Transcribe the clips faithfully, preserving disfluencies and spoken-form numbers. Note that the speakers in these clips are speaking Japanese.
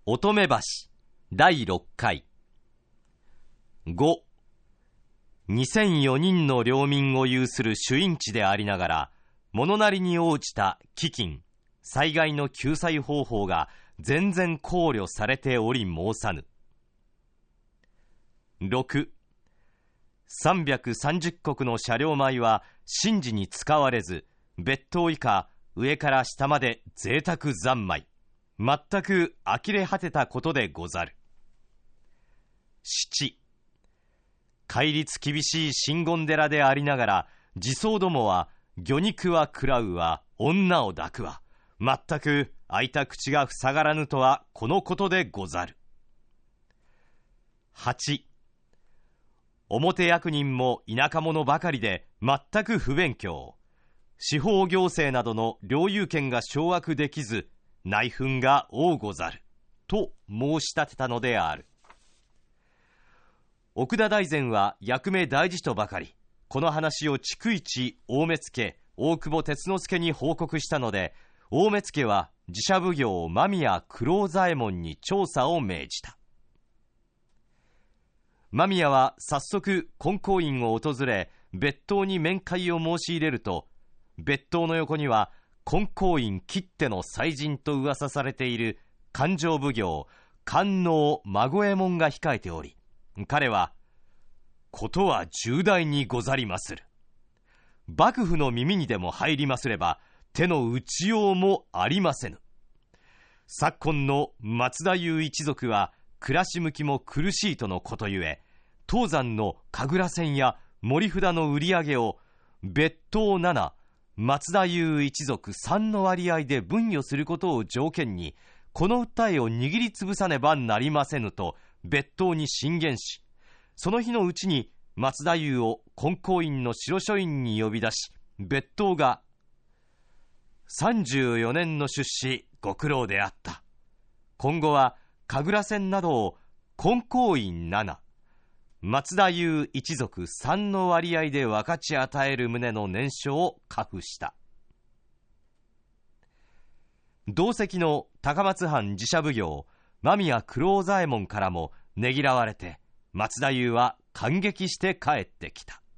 乙女橋だいろっかい。ご、にせんよにんの領民を有する主因地でありながら、物なりに応じた飢饉、災害の救済方法が全然考慮されており申さぬ。ろく、さんびゃくさんじゅっこくの車両米は神事に使われず、別当以下上から下まで贅沢三昧、全く呆れ果てたことでござる。しち、戒律厳しい真言寺でありながら、地僧どもは魚肉は食らうわ、女を抱くわ、全く開いた口が塞がらぬとはこのことでござる。はち、表役人も田舎者ばかりで全く不勉強、司法行政などの領有権が掌握できず、内紛が多ござると申し立てたのである。奥田大膳は役目大事とばかり、この話を逐一大目付大久保鉄之助に報告したので、大目付は寺社奉行間宮九郎左衛門に調査を命じた。間宮は早速金光院を訪れ、別当に面会を申し入れると、別当の横には金光院きっての祭人と噂されている勘定奉行官能孫右衛門が控えており、彼は、ことは重大にござりまする。幕府の耳にでも入りますれば、手の打ちようもありませぬ。昨今の松田優一族は、暮らし向きも苦しいとのことゆえ、当山の神楽線や森札の売り上げを、別当なな、松田優一族さんの割合で分与することを条件に、この訴えを握りつぶさねばなりませぬと別当に進言し、その日のうちに松田優を金光院の白書院に呼び出し、別当がさんじゅうよねんの出資ご苦労であった。今後は神楽線などを金光院なな、松田優一族さんの割合で分かち与える旨の念書を下付した。同席の高松藩寺社奉行間宮九郎左衛門からもねぎらわれて、松田優は感激して帰ってきた。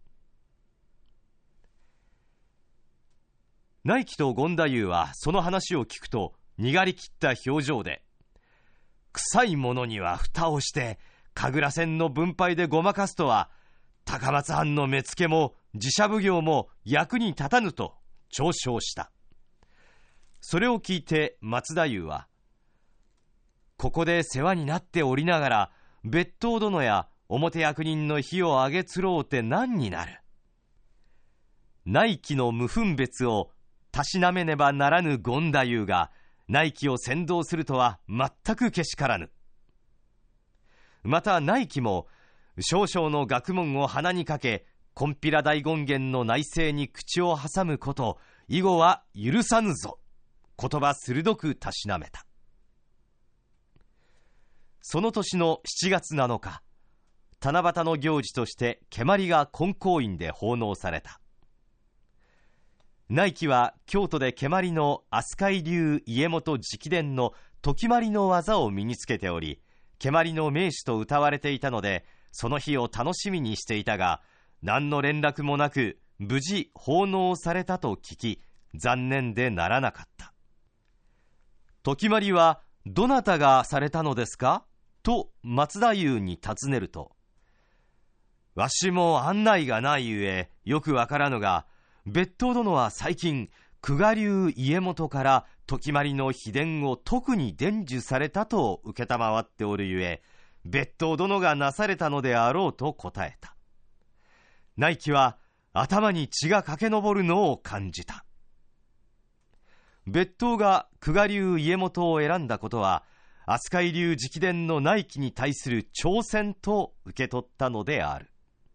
内記と権太夫はその話を聞くと苦り切った表情で、臭いものには蓋をして神楽線の分配でごまかすとは、高松藩の目付も寺社奉行も役に立たぬと嘲笑した。それを聞いて松太夫は、ここで世話になっておりながら、別当殿や表役人の非をあげつろうて何になる。内記の無分別をたしなめねばならぬ権太夫が、内記を先導するとは全くけしからぬ。また内記も少々の学問を鼻にかけ、金毘羅大権現の内政に口を挟むこと、以後は許さぬぞ。言葉鋭くたしなめた。その年のしちがつなのか、七夕の行事として蹴鞠が金光院で奉納された。内記は京都で蹴鞠の飛鳥井流家元直伝の時鞠の技を身につけており、蹴鞠の名手と謳われていたので、その日を楽しみにしていたが、何の連絡もなく無事奉納されたと聞き、残念でならなかった。時鞠はどなたがされたのですかと松太夫に尋ねると、わしも案内がないゆえよくわからぬが、別当殿は最近久我流家元から時鞠の秘伝を特に伝授されたと承っておるゆえ、別当殿がなされたのであろうと答えた。内記は頭に血が駆け上るのを感じた。別当が久我流家元を選んだことは、飛鳥井流直伝の内記に対する挑戦と受け取ったのである。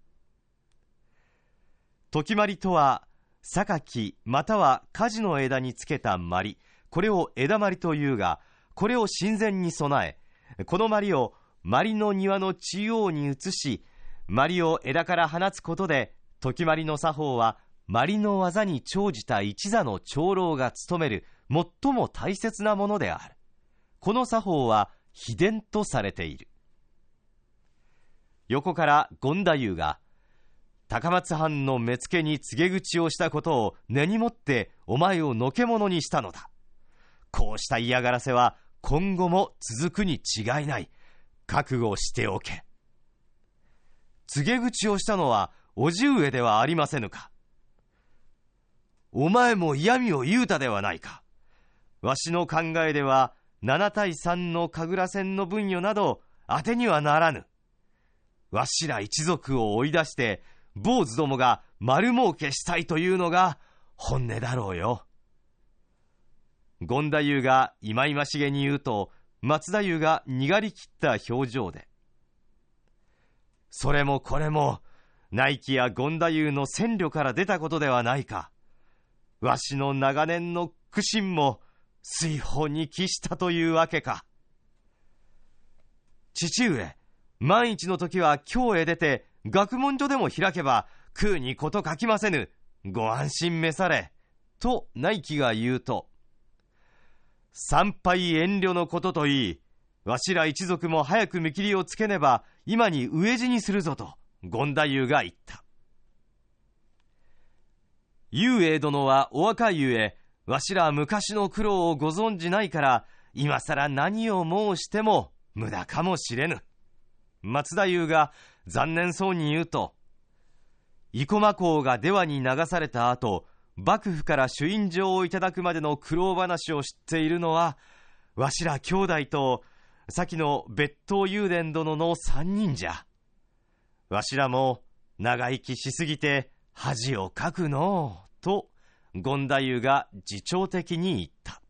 時鞠とは、榊または梶の枝につけた鞠、これを枝鞠というが、これを神前に備え、この鞠を鞠の庭の中央に移し、鞠を枝から放つことで、時鞠の作法は鞠の技に長じた一座の長老が務める最も大切なものである。この作法は秘伝とされている。横から権太夫が、高松藩の目付に告げ口をしたことを根にもってお前をのけ者にしたのだ。こうした嫌がらせは今後も続くに違いない。覚悟しておけ。告げ口をしたのは叔父上ではありませぬか。お前も嫌味を言うたではないか。わしの考えではななたいさんの神楽戦の分与など当てにはならぬ。わしら一族を追い出して坊主どもが丸儲けしたいというのが本音だろうよ。権太夫がいまいましげに言うと、松太夫がにがりきった表情で、それもこれも内気や権太夫の戦慮から出たことではないか。わしの長年の苦心も水泡に帰したというわけか。父上、万一の時は京へ出て学問所でも開けば空にこと書きませぬ。ご安心召され。と内気が言うと、参拝遠慮のことといい、わしら一族も早く見切りをつけねば今に飢え死にするぞと権太夫が言った。雄英殿はお若いゆえ、わしら昔の苦労をご存じないから、今さら何を申しても無駄かもしれぬ。松太夫が残念そうに言うと、生駒公が出羽に流された後、幕府から朱印状をいただくまでの苦労話を知っているのは、わしら兄弟と先の別当雄伝殿の三人じゃ。わしらも長生きしすぎて恥をかくのう、と権太夫が自重的に言った。